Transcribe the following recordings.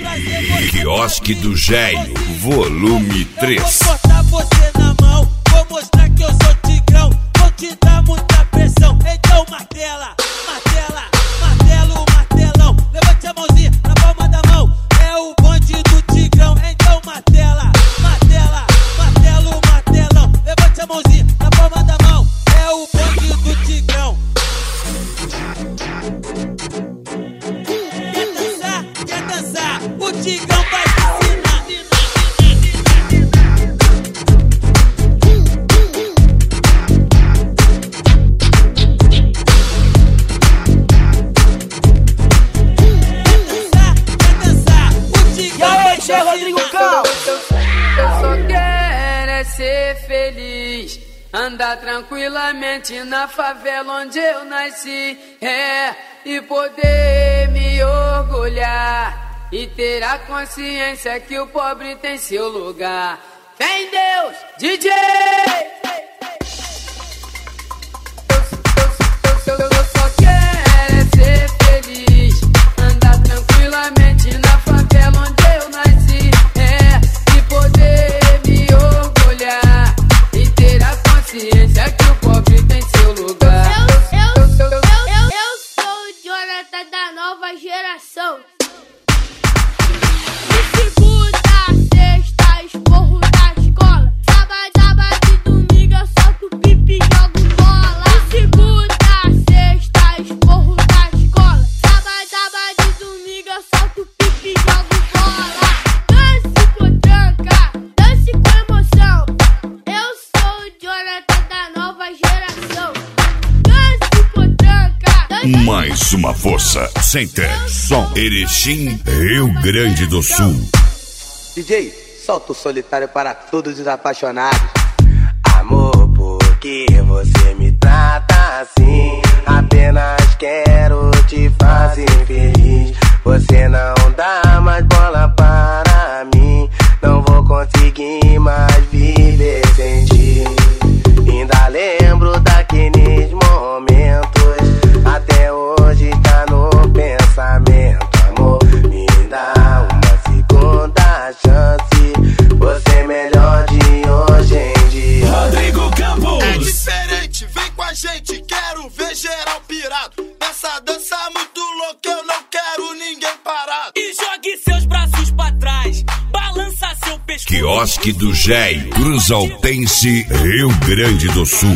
Quiosque do Géio, volume 3. Eu vou botar você na mão, vou mostrar que eu sou tigrão. Vou te dar muita pressão, então martela, martela, martelo, martelão. Levante a mãozinha na palma da mão, é o bonde do tigrão. Então martela, martela, martelo, martelão. Levante a mãozinha na palma da mão, é o bonde do tigrão. Quer dançar, o tigrão vai te ensinar. Quer dançar, o tigrão vai te ensinar. Eu só quero é ser feliz, andar tranquilamente na favela onde eu nasci, e poder me orgulhar e ter a consciência que o pobre tem seu lugar. Fé em Deus, DJ! Eu só quero é ser feliz, andar tranquilamente na favela onde eu nasci, e poder me orgulhar e ter a consciência que o pobre tem seu lugar. Eu sou o Jonathan da nova geração. De segunda a sexta, esporro da escola. Sábado e domingo eu solto pipi e jogo bola. De segunda a sexta, esporro da escola. Sábado e domingo eu solto pipi e jogo bola. Dance com tranca, dance com emoção. Eu sou o Jonathan da nova geração. Dance com tranca, dance. Mais uma força, Center, som, Erechim, Rio Grande do Sul. DJ, solta o solitário para todos os apaixonados. Amor, por que você me trata assim? Apenas quero te fazer feliz. Você não dá mais bola para mim. Não vou conseguir mais viver sem ti. Ainda lembro daqueles momentos, até hoje tá no pensamento. Amor, me dá uma segunda chance. Você é melhor de hoje em dia. Rodrigo Campos. É diferente, vem com a gente, quero ver geral pirado. Nessa dança muito louca, eu não quero ninguém parado. E jogue seus braços pra trás, balança seu pescoço. Quiosque do Géio, Cruz Altense, Rio Grande do Sul.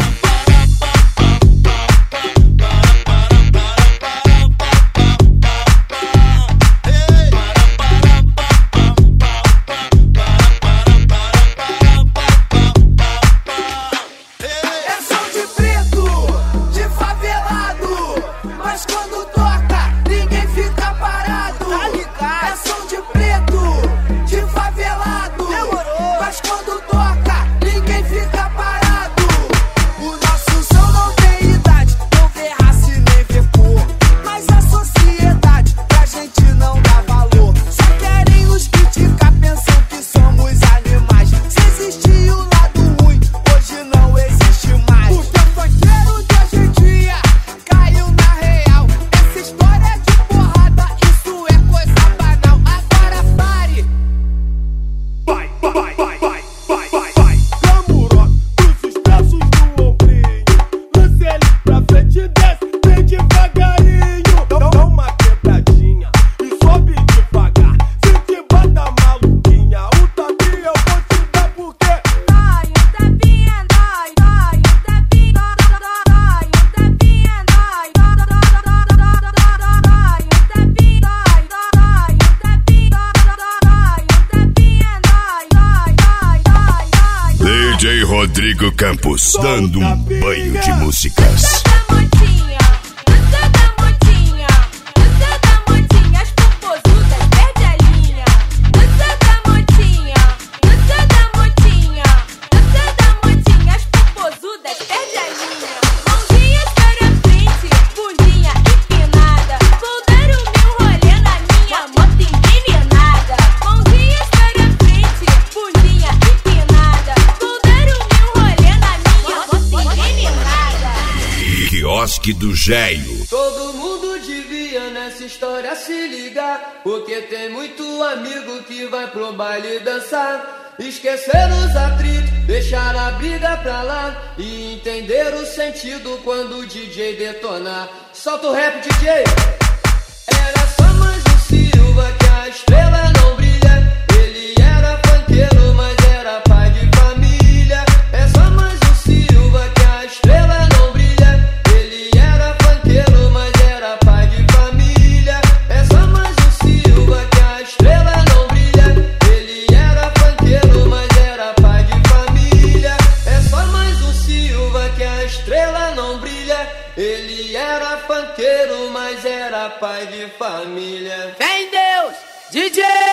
É som de preto, de favelado, mas quando toca, ninguém fica parado. É som de preto, de favelado, mas quando toca, ninguém fica parado. O nosso som não tem idade, não vê raça e nem vê cor, mas a sociedade pra gente não dá valor. Só querem nos criticar, pensam que somos animais. Se existia o lado ruim, hoje não existe mais. O teu funkeiro de hoje em dia caiu na real. Essa história de porrada, isso é coisa banal. Agora pare. Vai, vai, vai, vai, vai, vai, vai. Camuró, cruza os braços no ombrinho. Lance ele pra frente e desce, vem devagarinho. Dá uma quebradinha e sobe devagar. Se te bata maluquinha, o tapinha eu vou te dar porque Dói, o tapinha dói, dói, o tapinha dói, dói, o tapinha dói, dói, o tapinha dói, dói. DJ Rodrigo Campos, dando um banho de músicas. Dança da motinha, as popozudas perde a linha. Dança da motinha, as popozudas perde a linha. Mãozinhas para frente, bundinha empinada. Vou dar o meu rolê na minha moto envenenada. Mãozinhas para frente, bundinha empinada. Vou dar o meu rolê na minha moto envenenada. Quiosque do Géio. Todo mundo devia dia nessa história se ligar, porque tem muito amigo que vai pro baile dançar. Esquecer os atritos, deixar a briga pra lá e entender o sentido quando o DJ detonar. Solta o rap, DJ! Era só mais um Silva que a estrela não brilha. Ele era funkeiro, mas era pai de família. É só mais um Silva que a estrela não brilha. Ele era funkeiro, mas era pai de família. É só mais um Silva que a estrela não brilha. Ele era funkeiro, mas era pai de família. É só mais um Silva que a estrela não brilha. Ele era funkeiro, mas era pai de família. Vem Deus, DJ!